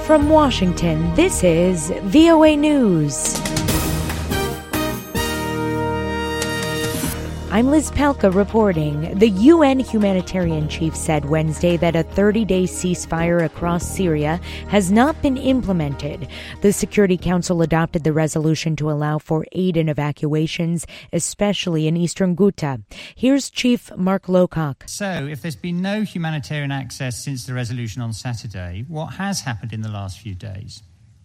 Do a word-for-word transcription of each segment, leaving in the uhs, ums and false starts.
From Washington, this is V O A News. I'm Liz Palka reporting. The U N humanitarian chief said Wednesday that a thirty-day ceasefire across Syria has not been implemented. The Security Council adopted the resolution to allow for aid and evacuations, especially in eastern Ghouta. Here's Chief Mark Lowcock. So, if there's been no humanitarian access since the resolution on Saturday, what has happened in the last few days?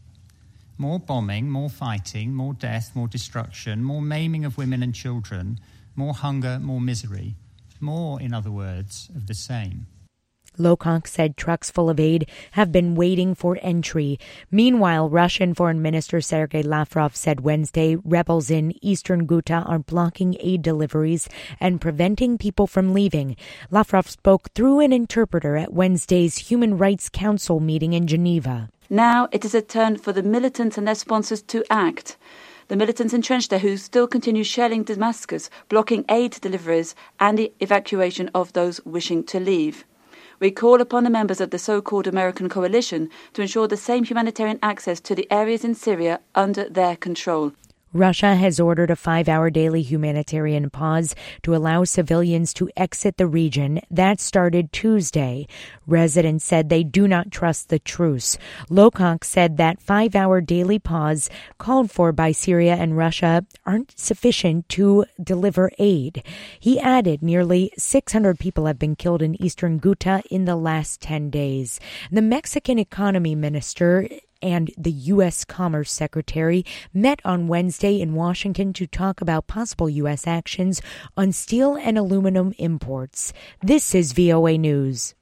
More bombing, more fighting, more death, more destruction, more maiming of women and children, more hunger, more misery. More, in other words, of the same. Lowcock said trucks full of aid have been waiting for entry. Meanwhile, Russian Foreign Minister Sergei Lavrov said Wednesday rebels in eastern Ghouta are blocking aid deliveries and preventing people from leaving. Lavrov spoke through an interpreter at Wednesday's Human Rights Council meeting in Geneva. Now it is a turn for the militants and their sponsors to act. The militants entrenched there who still continue shelling Damascus, blocking aid deliveries and the evacuation of those wishing to leave. We call upon the members of the so-called American coalition to ensure the same humanitarian access to the areas in Syria under their control. Russia has ordered a five-hour daily humanitarian pause to allow civilians to exit the region. That started Tuesday. Residents said they do not trust the truce. Lowcock said that five-hour daily pause called for by Syria and Russia aren't sufficient to deliver aid. He added nearly six hundred people have been killed in eastern Ghouta in the last ten days. The Mexican economy minister and the U S Commerce Secretary met on Wednesday in Washington to talk about possible U S actions on steel and aluminum imports. This is V O A News.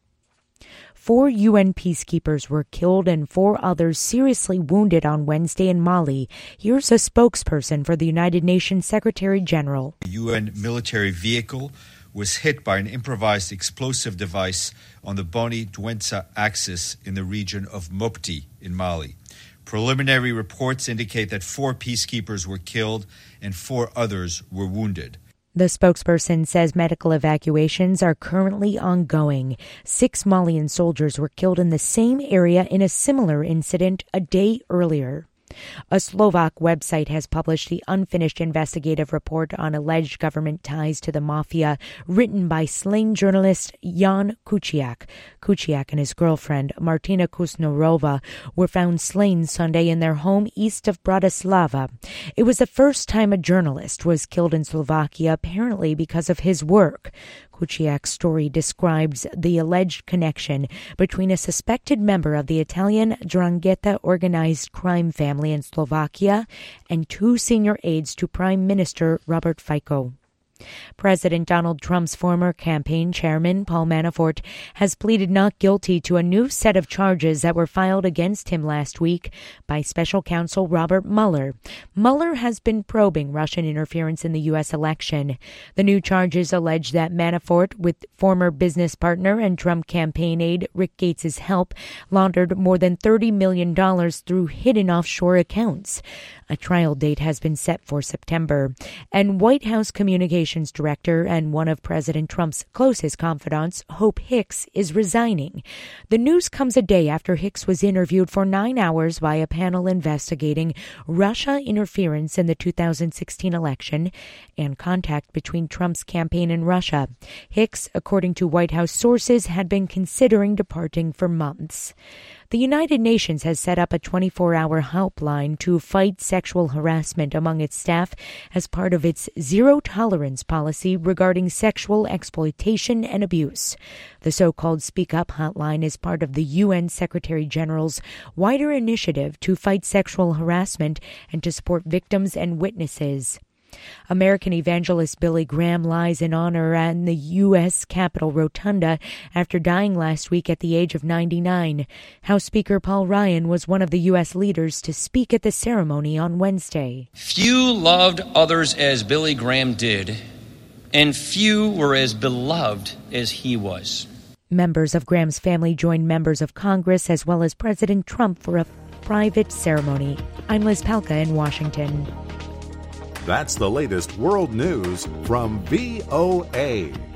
Four U N peacekeepers were killed and four others seriously wounded on Wednesday in Mali. Here's a spokesperson for the United Nations Secretary General. A U N military vehicle was hit by an improvised explosive device on the Boni-Douentza axis in the region of Mopti in Mali. Preliminary reports indicate that four peacekeepers were killed and four others were wounded. The spokesperson says medical evacuations are currently ongoing. Six Malian soldiers were killed in the same area in a similar incident a day earlier. A Slovak website has published the unfinished investigative report on alleged government ties to the mafia, written by slain journalist Jan Kuciak. Kuciak and his girlfriend, Martina Kusnorova, were found slain Sunday in their home east of Bratislava. It was the first time a journalist was killed in Slovakia, apparently because of his work. Kuciak's story describes the alleged connection between a suspected member of the Italian 'Ndrangheta organized crime family in Slovakia and two senior aides to Prime Minister Robert Fico. President Donald Trump's former campaign chairman, Paul Manafort, has pleaded not guilty to a new set of charges that were filed against him last week by special counsel Robert Mueller. Mueller has been probing Russian interference in the U S election. The new charges allege that Manafort, with former business partner and Trump campaign aide Rick Gates' help, laundered more than thirty million dollars through hidden offshore accounts. A trial date has been set for September. And White House Communications Director and one of President Trump's closest confidants, Hope Hicks, is resigning. The news comes a day after Hicks was interviewed for nine hours by a panel investigating Russia interference in the two thousand sixteen election and contact between Trump's campaign and Russia. Hicks, according to White House sources, had been considering departing for months. The United Nations has set up a twenty-four hour helpline to fight sexual harassment among its staff as part of its zero-tolerance policy regarding sexual exploitation and abuse. The so-called Speak Up hotline is part of the U N Secretary General's wider initiative to fight sexual harassment and to support victims and witnesses. American evangelist Billy Graham lies in honor at the U S Capitol Rotunda after dying last week at the age of ninety-nine. House Speaker Paul Ryan was one of the U S leaders to speak at the ceremony on Wednesday. Few loved others as Billy Graham did, and few were as beloved as he was. Members of Graham's family joined members of Congress as well as President Trump for a private ceremony. I'm Liz Palka in Washington. That's the latest world news from V O A.